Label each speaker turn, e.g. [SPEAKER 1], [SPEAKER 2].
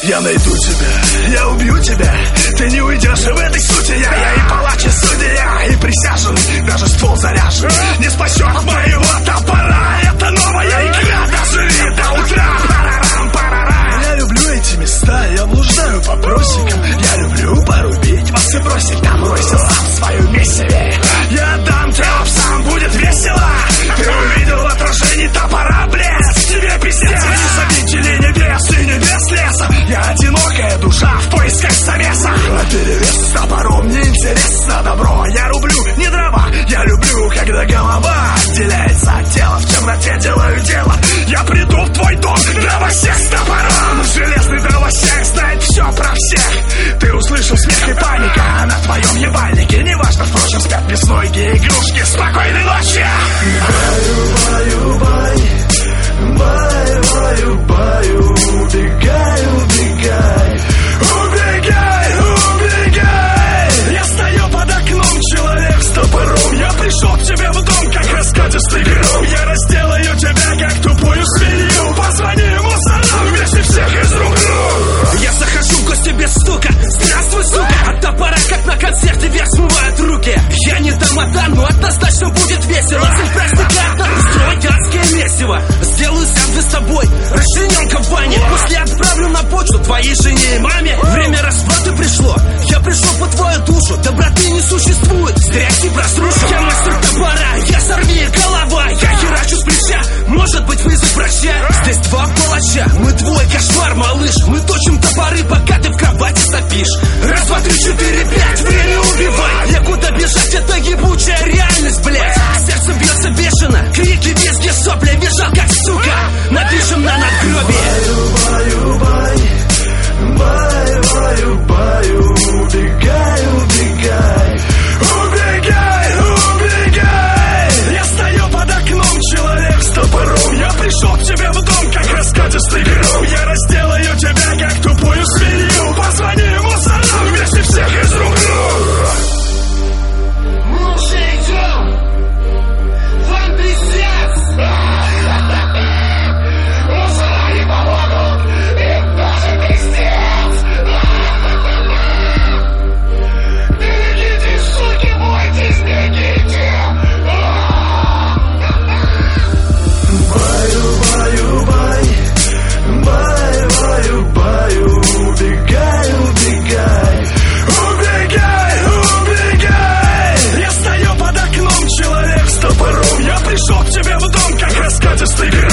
[SPEAKER 1] Я найду тебя, я убью тебя. Ты не уйдешь в этой сути. Я и палач, и судья, и присяженный. Даже ствол заряжен не спасет моего топора. Это новая игра, доживи до утра. Парарам, парарам. Я люблю эти места, я блуждаю по просекам. Я люблю порубить вас и бросить. Там бросил сам свою месиве. Я дам тебе сам, будет весело. Ты увидел в отражении топора блеск. Тебе пиздец, обители небес и небес леса. Я одинокая душа в поисках совеса. А перевес с топором не интересно добро. Я рублю не дрова, я люблю, когда голова отделяется от тела. В темноте делаю дело. Я приду в твой дом, дровосек с топором. Железный дровосек знает все про всех. Ты услышал смех и паника, а на твоем ебальнике неважно, впрочем, спят беснойки игрушки. Спокойной ночи. Баю, баю, бай. Баю, баю, баю. Убегай, убегай. Убегай, убегай. Я стою под окном, человек с топором. Я пришел к тебе в дом, как раскатистый гром. Я разделаю тебя, как тупую свинью. Позвони ему сам, вместе всех изрублю.
[SPEAKER 2] Я захожу в гости без стука. Здравствуй, сука. От топора, как на концерте, вверх смывают руки. Я не тамада, но однозначно будет весело. Цель праздника — это устроить адское месиво. Сделаю сэндвич с тобой, расчлененка в бане. После отправлю на почту твоей жене и маме. Время расплаты пришло. Я пришел по твою душу. Доброты не существует, стереотип разрушу. Я мастер топора, я сорви голова. Я херачу с плеча, может быть вызов врача. Здесь два палача, мы твой кошмар, малыш. Мы точим топоры, пока ты в кровати сопишь. Раз, два, три, четыре, пять, время убивать. Некуда бежать, это ебучая реальность, блять. Сердце бьется бешено, крики, визги, сопли. Бежал как сука, напишем на надгробие.
[SPEAKER 1] Баю, баю, бай. Баю, баю, баю. Убегай, убегай. Убегай, убегай. Я стою под окном, человек с топором. Я пришел к тебе в дом, как раскатистый гром. Я разделаю тебя, как тупую свинью. Позвони ему сам, вместе всех изрублю.
[SPEAKER 3] Мы уже идем. Вам пиздец. Мусора не помогут. Им тоже пиздец. Берегите, суки, бойтесь, бегите.
[SPEAKER 1] Баю, баю, бай. Баю, баю, баю. Убегай, убегай. Убегай, убегай. Я стою под окном, человек с топором. Я пришел к тебе в дом, как раскатистый гром.